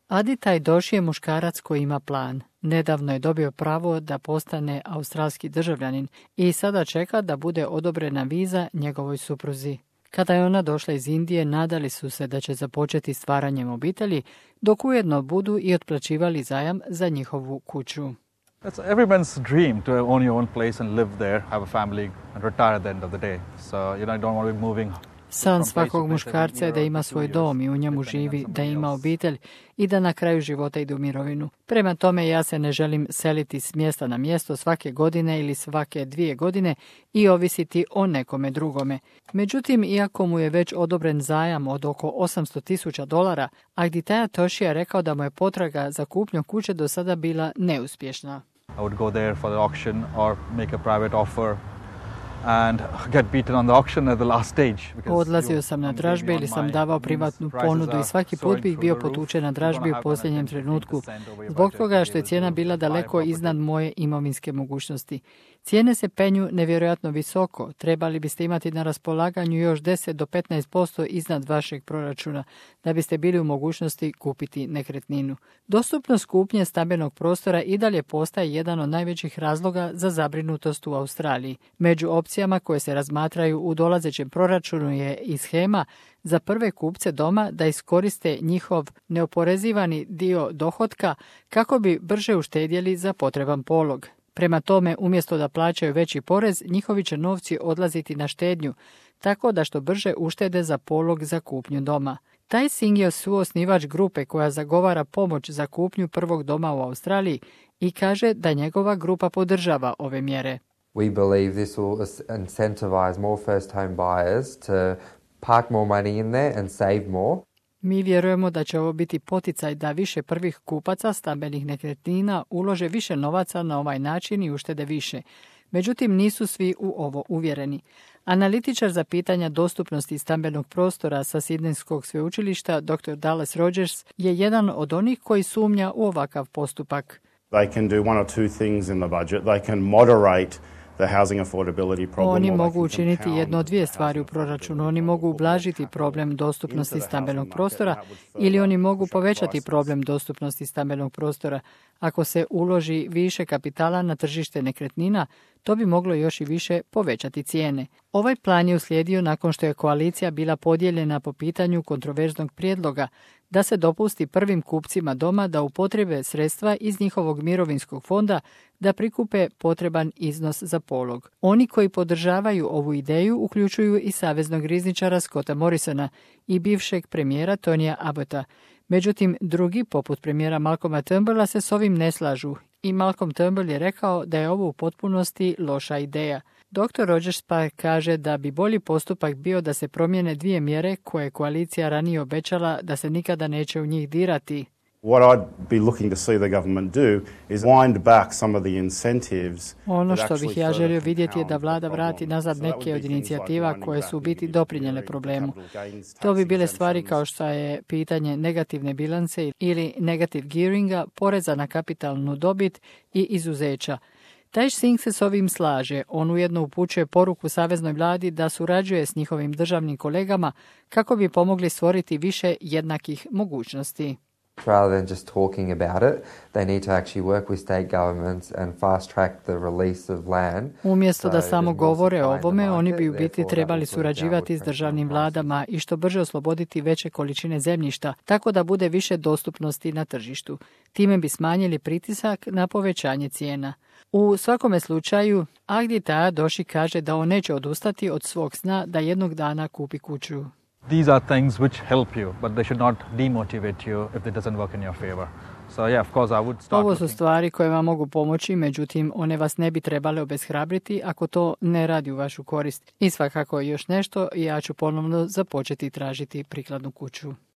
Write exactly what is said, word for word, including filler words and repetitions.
Aditaj Doshi je muškarac koji ima plan. Nedavno je dobio pravo da postane australski državljanin i sada čeka da bude odobrena viza njegovoj supruzi. Kada je ona došla iz Indije, nadali su se da će započeti stvaranjem obitelji, dok ujedno budu i otplaćivali zajam za njihovu kuću. It's everyone's dream to own your own place and live there, have a family and retire at the end of the day. So, you know, you don't want to be moving. San svakog muškarca je da ima svoj dom i u njemu živi, da ima obitelj i da na kraju života ide u mirovinu. Prema tome ja se ne želim seliti s mjesta na mjesto svake godine ili svake dvije godine i ovisiti o nekome drugome. Međutim, iako mu je već odobren zajam od oko osamsto tisuća dolara, Aditya Doshi je rekao da mu je potraga za kupnjom kuće do sada bila neuspješna. I would go there for the auction or make a private offer and get beaten on the auction at the last stage. Odlazio sam na dražbe ili sam davao privatnu ponudu i svaki put bih bio potučen na dražbi u posljednjem trenutku, zbog toga što je cijena bila daleko iznad moje imovinske mogućnosti. Cijene se penju nevjerojatno visoko, trebali biste imati na raspolaganju još deset do petnaest posto iznad vašeg proračuna da biste bili u mogućnosti kupiti nekretninu. Dostupnost kupnje stambenog prostora i dalje postaje jedan od najvećih razloga za zabrinutost u Australiji. Među opcijama koje se razmatraju u dolazećem proračunu je i shema za prve kupce doma da iskoriste njihov neoporezivani dio dohotka kako bi brže uštedjeli za potreban polog. Prema tome, umjesto da plaćaju veći porez, njihovi će novci odlaziti na štednju, tako da što brže uštede za polog za kupnju doma. Taj Singh je suosnivač grupe koja zagovara pomoć za kupnju prvog doma u Australiji i kaže da njegova grupa podržava ove mjere. We believe this will incentivize more first-home buyers to park more money in there and save more. Mi vjerujemo da će ovo biti poticaj da više prvih kupaca stambenih nekretnina ulože više novaca na ovaj način i uštede više. Međutim, nisu svi u ovo uvjereni. Analitičar za pitanja dostupnosti stambenog prostora sa Sidnejskog sveučilišta doktor Dallas Rogers je jedan od onih koji sumnja u ovakav postupak. They can do one or two things in the budget. They can moderate the housing affordability problem. Oni mogu učiniti jedno od dvije stvari u proračunu. Oni mogu ublažiti problem dostupnosti stambenog prostora ili oni mogu povećati problem dostupnosti stambenog prostora. Ako se uloži više kapitala na tržište nekretnina, to bi moglo još i više povećati cijene. Ovaj plan je uslijedio nakon što je koalicija bila podijeljena po pitanju kontroverznog prijedloga da se dopusti prvim kupcima doma da upotrebe sredstva iz njihovog mirovinskog fonda da prikupe potreban iznos za polog. Oni koji podržavaju ovu ideju uključuju i saveznog rizničara Scotta Morrisona i bivšeg premijera Tonija Abbotta. Međutim, drugi, poput premijera Malcolma Turnbulla, se s ovim ne slažu i Malcolm Turnbull je rekao da je ovo u potpunosti loša ideja. doktor Rogers pa kaže da bi bolji postupak bio da se promijene dvije mjere koje je koalicija ranije obećala da se nikada neće u njih dirati. What I'd be looking to see the government do is wind back some of the incentives. Ono što bih ja želio vidjeti je da vlada vrati nazad neke od inicijativa koje su u biti doprinijele problemu. To bi bile stvari kao što je pitanje negativne bilance ili negative gearinga, poreza na kapitalnu dobit i izuzeća. Taj Singh se s ovim slaže. On ujedno upućuje poruku saveznoj vladi da surađuje s njihovim državnim kolegama kako bi pomogli stvoriti više jednakih mogućnosti. Rather than just talking about it, they need to actually work with state governments and fast track the release of land. Umjesto da samo govore o ovome, oni bi u biti trebali surađivati s državnim vladama i što brže osloboditi veće količine zemljišta, tako da bude više dostupnosti na tržištu. Time bi smanjili pritisak na povećanje cijena. U svakome slučaju, Aditya Doshi kaže da on neće odustati od svog sna da jednog dana kupi kuću. These are things which help you, but they should not demotivate you if it doesn't work in your favor. So yeah, of course I would start. Ovo su stvari koje vam mogu pomoći, međutim one vas ne bi trebale obeshrabriti ako to ne radi u vašu korist. I svakako još nešto, ja ću ponovno započeti tražiti prikladnu kuću.